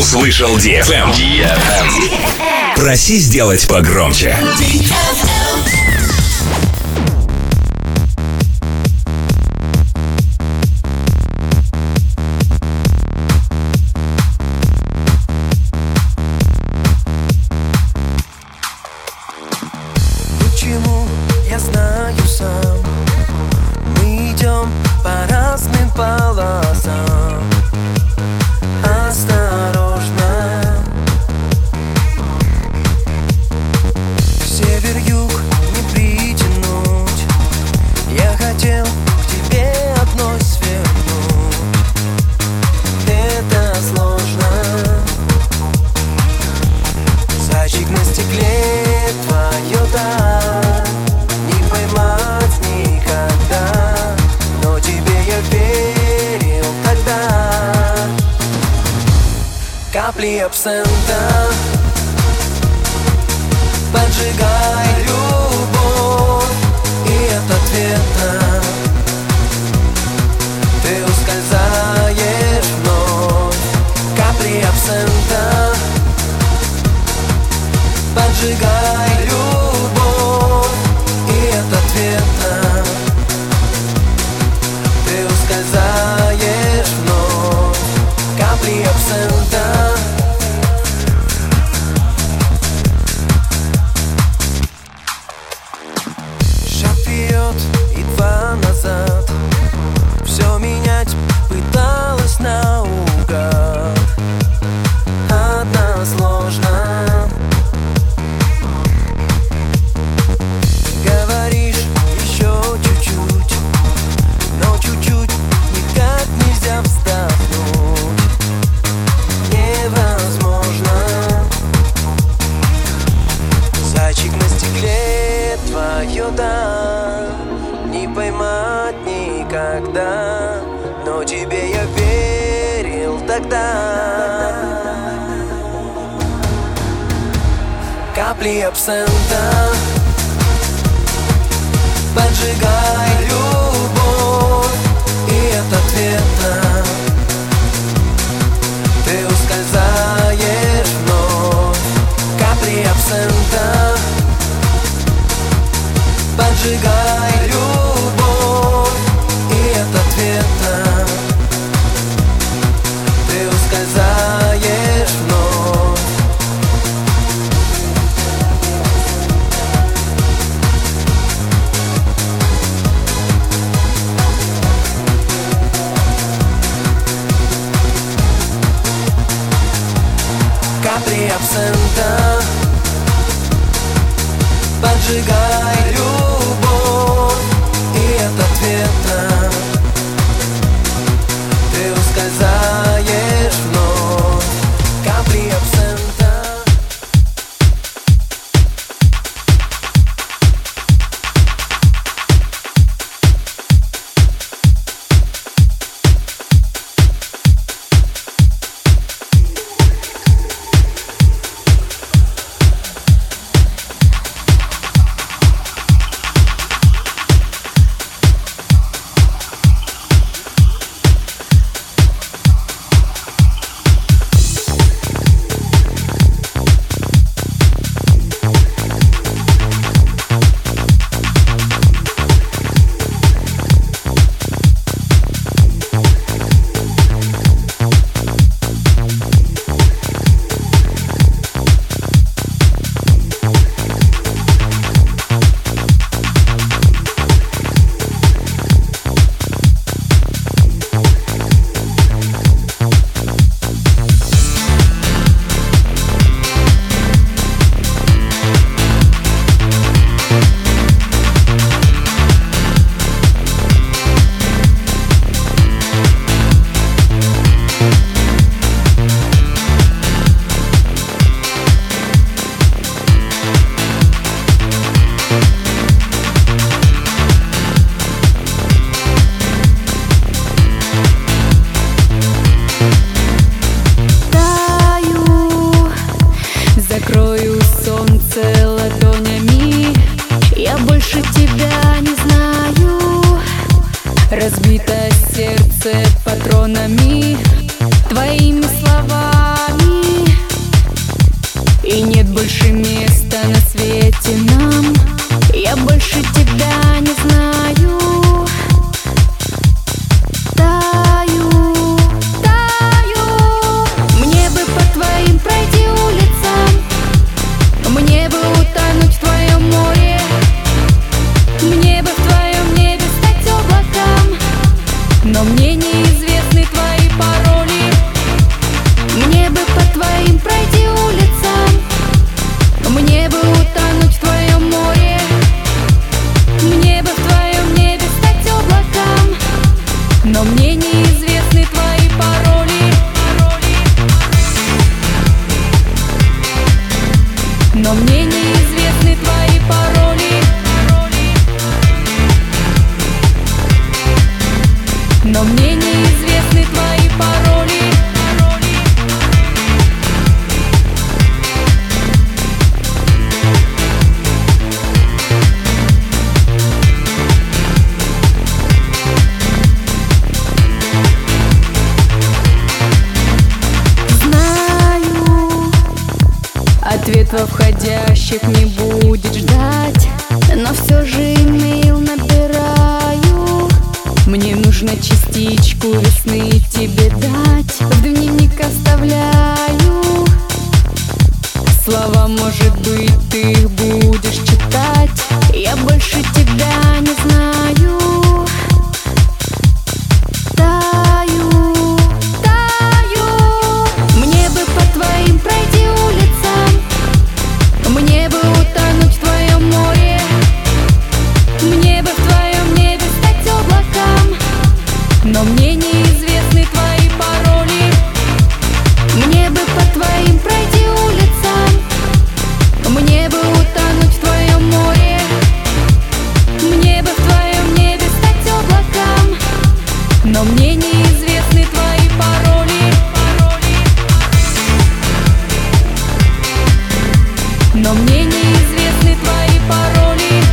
услышал DFM. Проси сделать погромче. Почему, я знаю сам. Мы идем по разным полосам. Осторожно. Север-юг не притянуть. Я хотел к тебе одной свернуть. Это сложно. Зайчик на стекле, твое да, не поймать никогда. Но тебе я верил тогда. Капли абсента, поджигай любовь, и от ответа ты ускользаешь вновь. Капли абсента, поджигай любовь, и от ответа ты ускользаешь вновь. Капли абсента. Шаг вперед и два назад. Все менять пыталась наугад. Одна сложно. Говоришь еще чуть-чуть, но чуть-чуть никак нельзя вздохнуть. Невозможно. Зайчик на стекле, твое да, не поймать никогда. Но тебе я верил тогда. Капли абсента, поджигай любовь, и от ответа ты ускользаешь вновь. Капли абсента, поджигай любовь, и от ответа ты ускользаешь вновь. Капли абсента, поджигай любовь, и от ответа ты ускользаешь вновь. Капли абсента. Ответ во входящих не будет ждать, но все же имейл набираю. Мне нужно частичку весны тебе дать, в дневник оставляю. Слова, может быть, ты их будешь читать. Я больше тебя не знаю. Таю, таю. Мне бы по твоим пройти улицам, мне бы утонуть в твоем море, мне бы в твоем небе стать облаком, но мне неизвестны твои пароли. Мне бы по твоим пройти улицам, мне бы утонуть в твоем море, мне бы в твоем небе стать облаком, но мне неизвестны твои пароли. Но мне неизвестны твои пароли.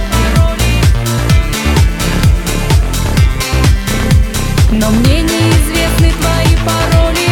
Но мне неизвестны твои пароли.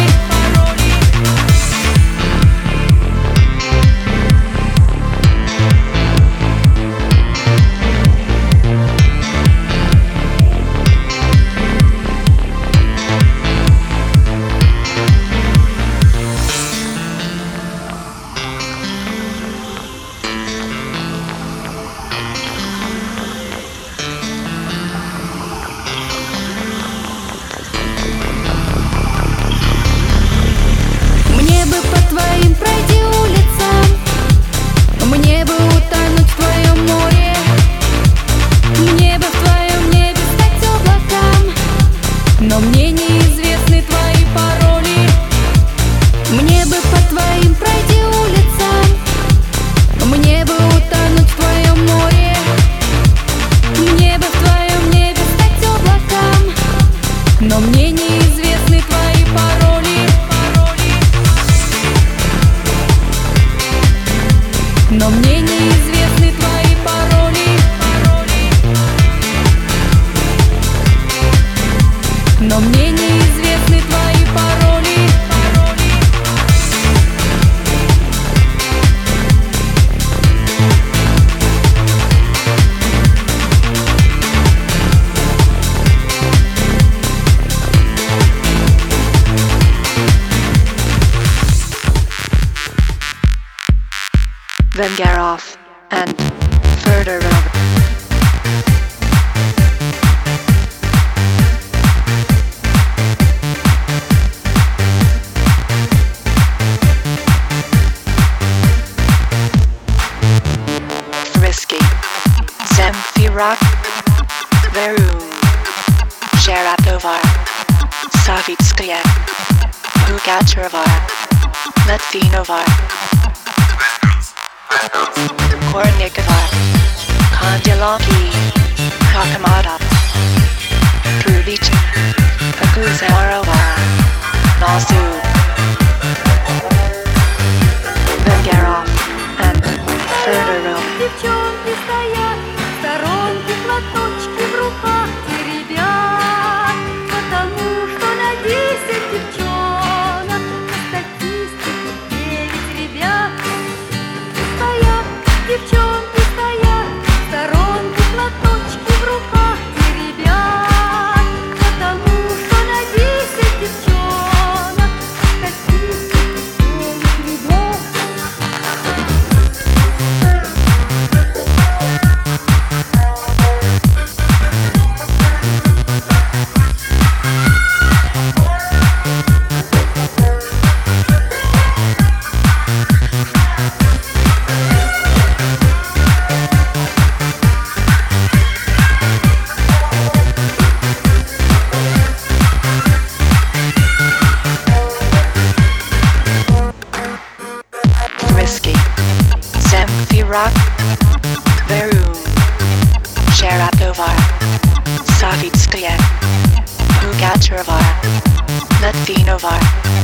Мне бы по твоим пройти улицам, мне бы утонуть в твоем море, мне бы в твоем небе стать облаком, но мне неизвестны твои пароли. Мне бы по твоим пройти улицам, мне бы утонуть в твоем море, мне бы в твоем небе стать облаком, но мне неизвестны твои пароли. Но мне неизвестны твои пароли. Но мне неизвестны твои пароли. Vengarov and Ferdorov. Risky, Zemfirak, Verum, Sharatovar, Savitskaya, Pugachevar, Letvinovar, Kornikovar, Kondyalonki, Kakamadov, Kruvich, Akuzarova, Nasu, Vengarov, and Ferdorov. Девчонки стоят, в сторонке платочки в руках теребят, потому что на 10 девчонок статистику 9 ребят. Стоят, девчонки стоят, в сторонке платочки в руках теребят, потому что на 10 девчонок статистику 9 ребят. Risky, Zemfirak, Verum, Sharatovar, Savitskaya, Pugachevar, Letvinovar,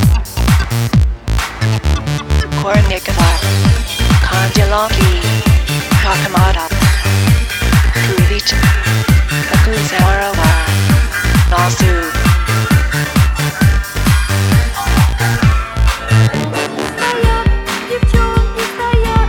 Kornikovar, Kondyalonki, Kakamadov, Kruvich, Akuzarova, Nasu. Стоят, девчонки стоят,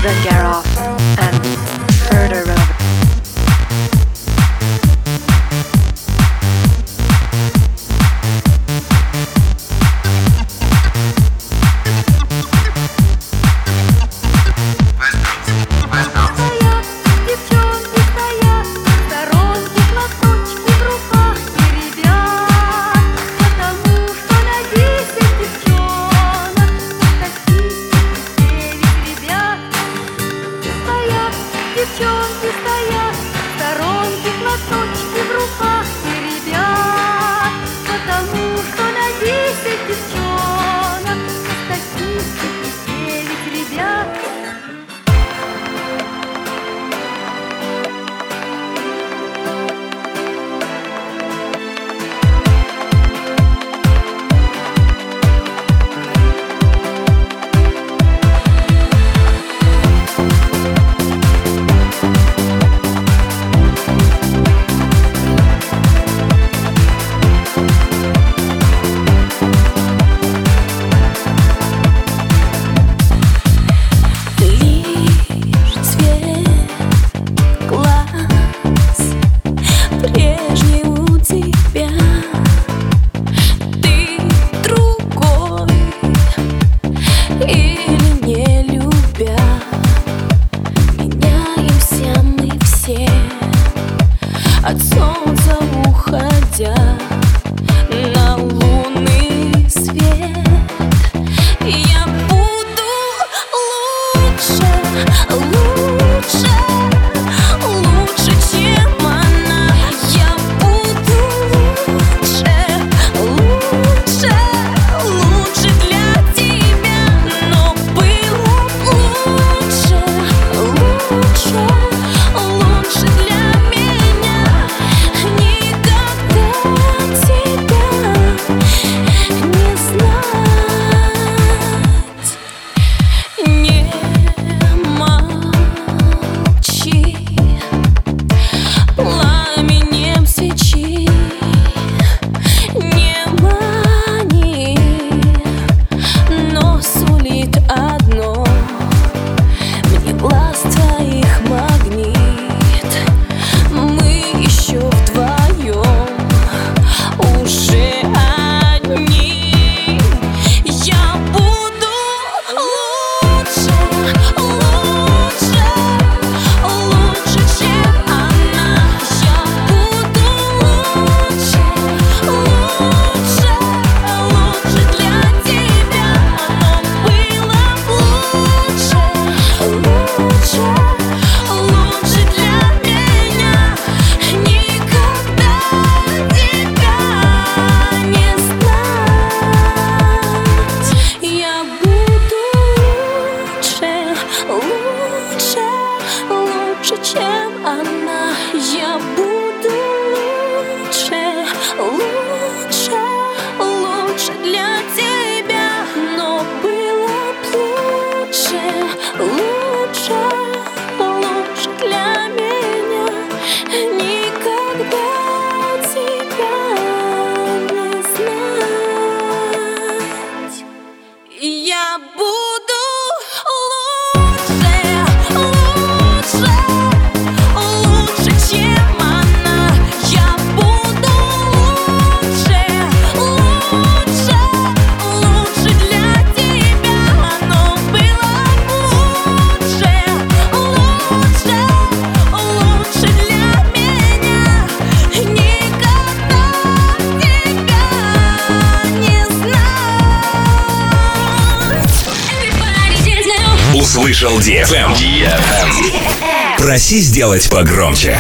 then get off and further road. Девчонки стоят, сторонки, платочки в руках и ребят, потому что на 10 девчонок по статистике 9 ребят. От солнца уходя на лунный свет, я буду лучше, лучше, лучше, чем она. Я буду лучше, лучше, лучше для тебя, но было лучше, лучше, лучше для меня. Никогда тебя не знать, не молчи, пламенем свечи, не мани, но сулит одно мне глаз твоих магнит. Мы еще вдвоем, уже одни. Я буду лучше, лучше, лучше, чем она. Я буду лучше, лучше, лучше для тебя, но было лучше, лучше, лучше для меня. Никогда тебя не знать. Я буду лучше, лучше, лучше, чем она. Я буду лучше, лучше, лучше для тебя, но было б лучше, лучше, лучше для меня. Никогда тебя не знать. Я буду лучше, лучше, лучше, чем она. Я буду лучше, лучше, лучше для тебя, но было лучше, лучше, лучше для меня. Никогда тебя не знать. Услышал DFM. Проси сделать погромче.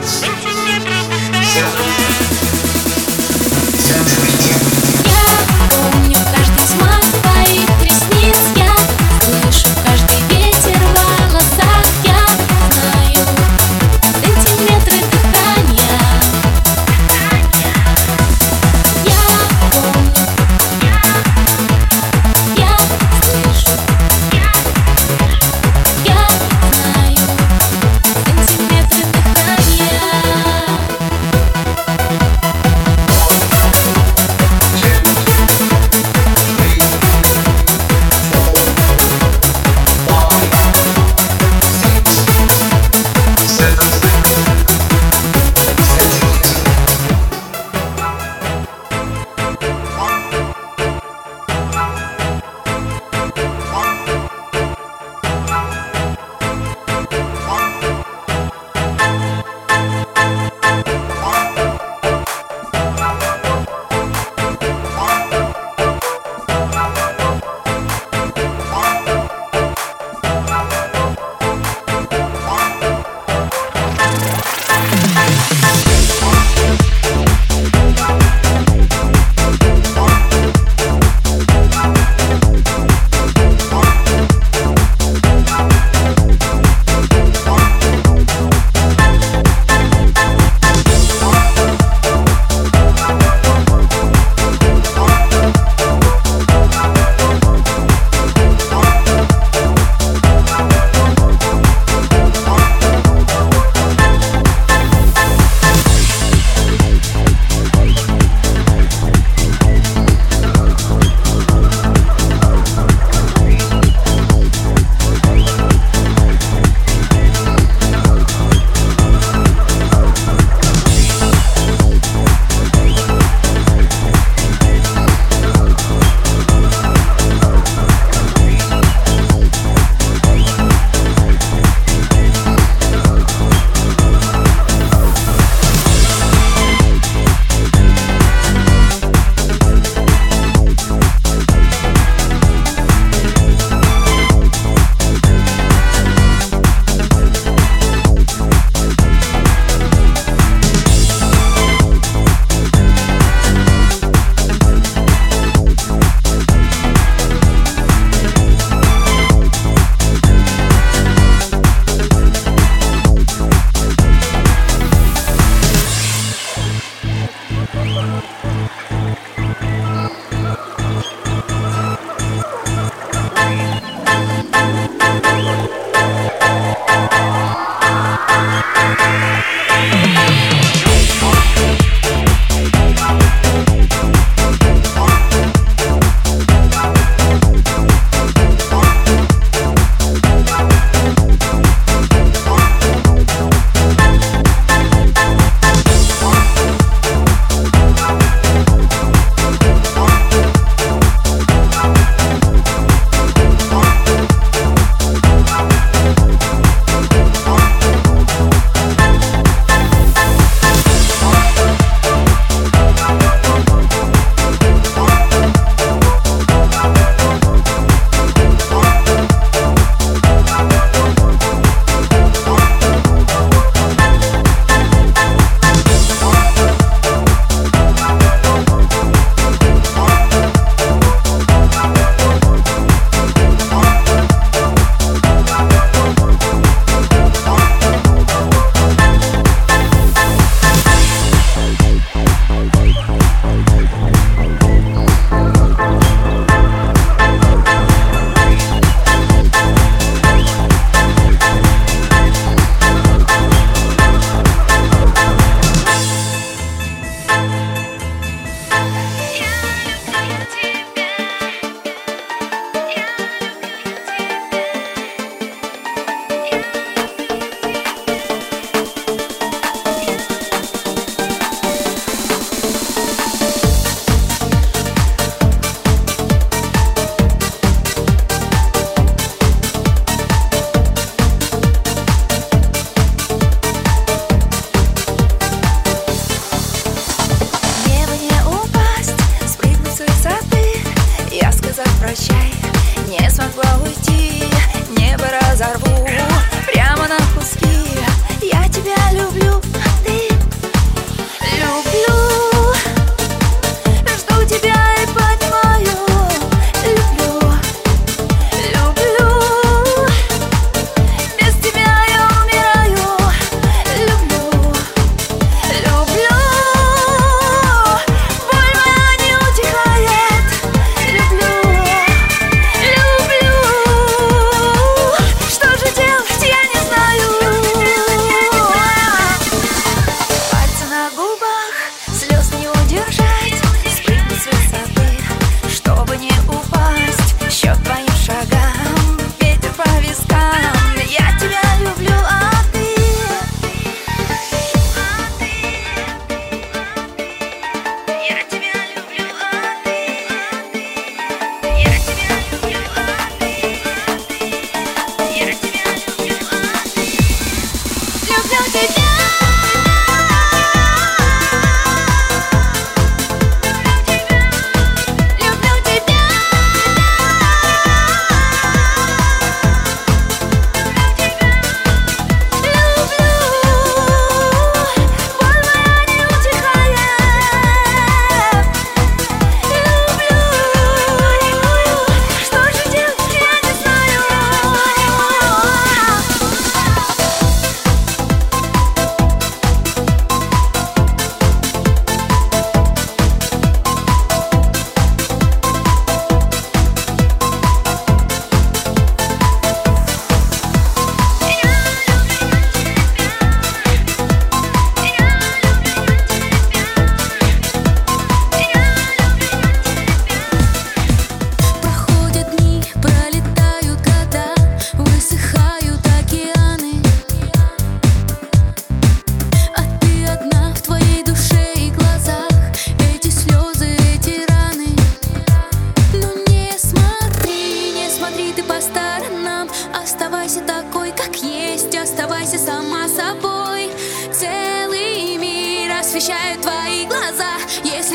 помню каждый взмах твоих ресниц, я слышу каждый ветер в волосах, я знаю сантиметры дыхания. Я помню, я слышу, я знаю сантиметры дыхания.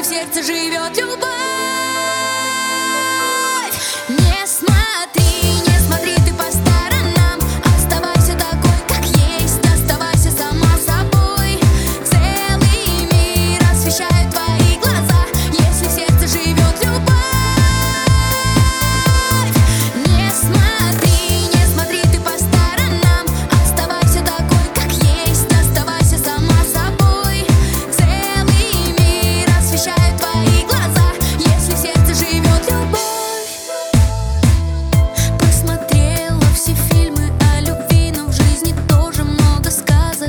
в сердце живет любовь. Не смотри, не смотри ты по сторонам. Оставайся такой, как есть, оставайся сама собой. Целый мир освещают твои глаза, если в сердце живет любовь. Не смотри, не смотри ты по сторонам. Оставайся такой, как есть, оставайся сама собой. Целый мир освещают твои глаза, если в сердце живет любовь. Посмотрела все фильмы о любви, но в жизни тоже много сказок.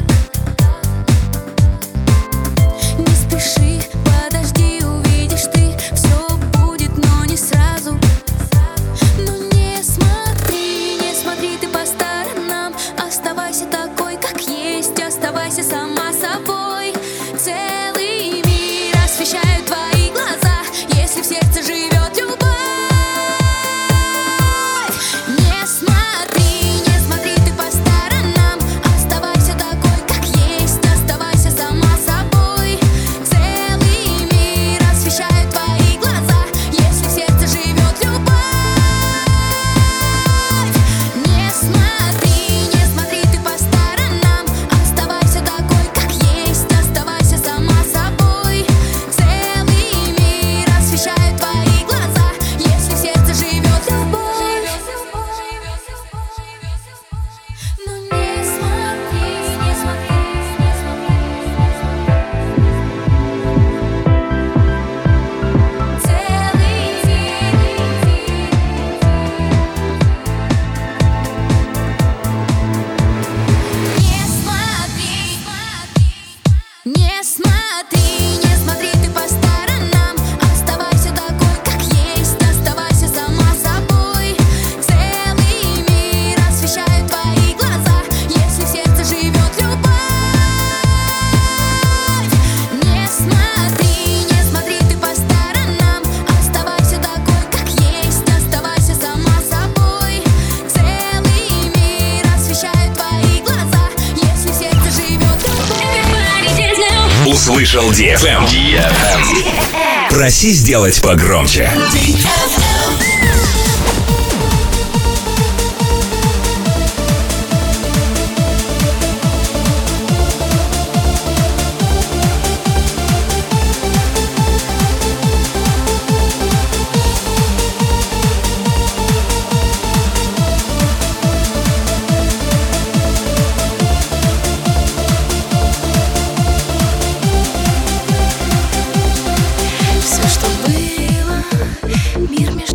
Не спеши, подожди, увидишь ты, все будет, но не сразу. Но не смотри ты по сторонам. Оставайся такой, как есть, оставайся сама собой. Целый мир освещают твои глаза, если в сердце живет любовь. Не смотри ты по сторонам. Оставайся такой, как есть, оставайся сама собой. Целый мир освещают твои глаза, если в сердце живет любовь. Не смотри ты по сторонам. Оставайся такой, как есть, оставайся сама собой. Целый мир освещают твои глаза, если в сердце живет любовь. Но не смотри. Целый Не смотри ты по сторонам. Оставайся такой, как есть, оставайся сама собой. Целый мир освещают твои глаза, если в сердце живет любовь. Не смотри ты по сторонам. Оставайся такой, как есть, оставайся сама собой. Целый мир освещают твои глаза, если в сердце живет любовь. Услышал DFM. Проси сделать погромче. Все, что было, мир между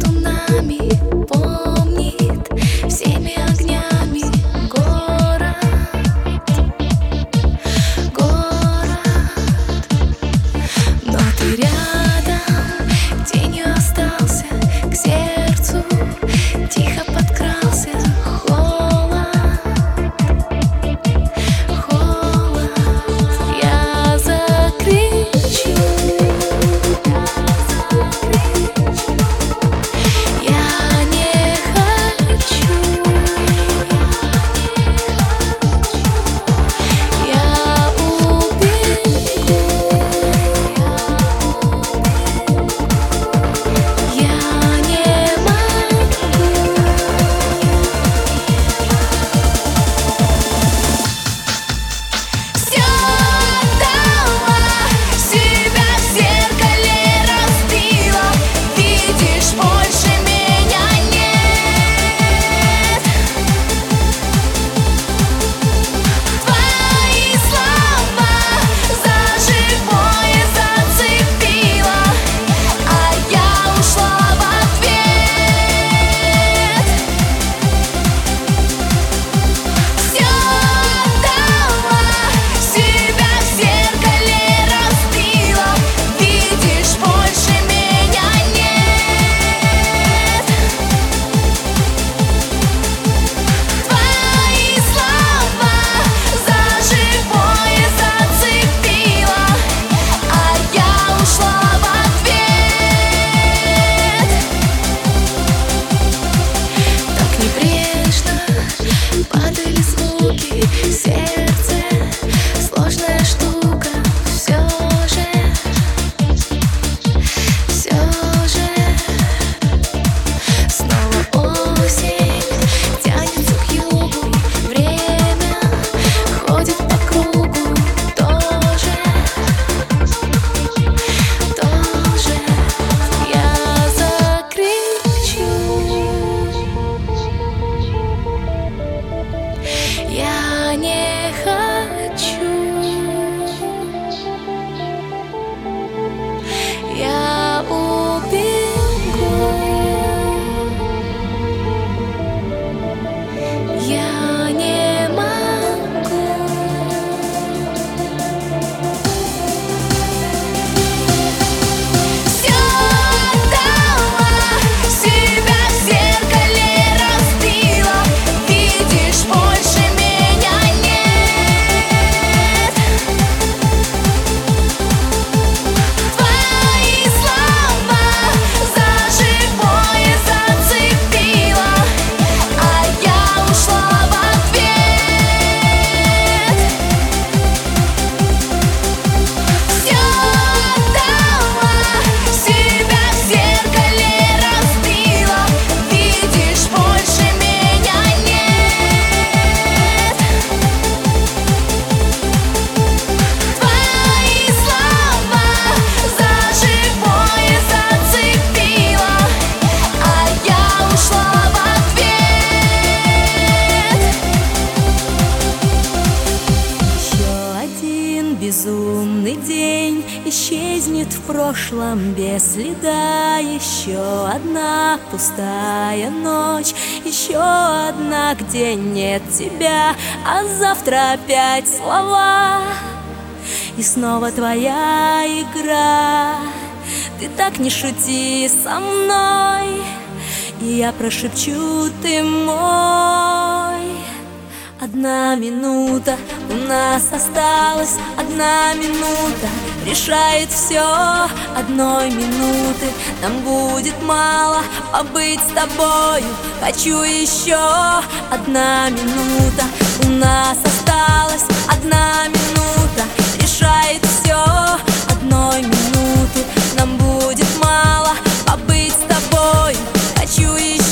безумный день исчезнет в прошлом без следа. Еще одна пустая ночь, еще одна, где нет тебя. А завтра опять слова, и снова твоя игра. Ты так не шути со мной, и я прошепчу: ты мой. Одна минута у нас осталась, одна минута решает все. Одной минуты нам будет мало побыть с тобою. Хочу еще. Одна минута у нас осталась, одна минута решает все. Одной минуты нам будет мало побыть с тобою. Хочу еще.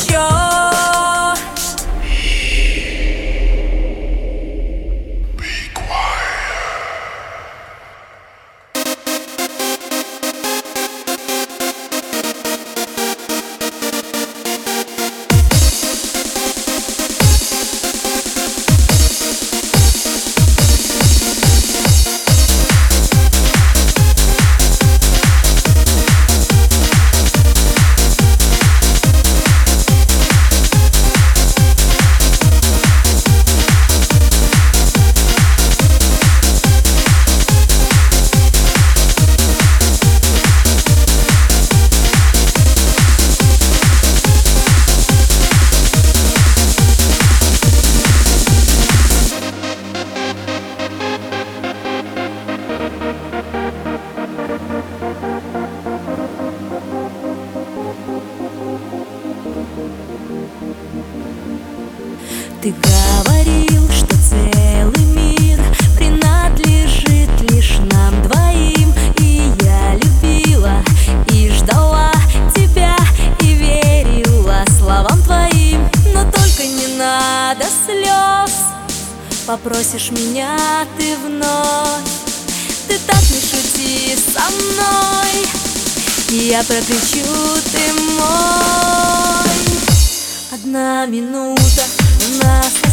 Ты говорил, что целый мир принадлежит лишь нам двоим. И я любила и ждала тебя, и верила словам твоим. Но только не надо слез, попросишь меня ты вновь. Ты так не шути со мной, и я прокричу: ты мой. Одна минута у нас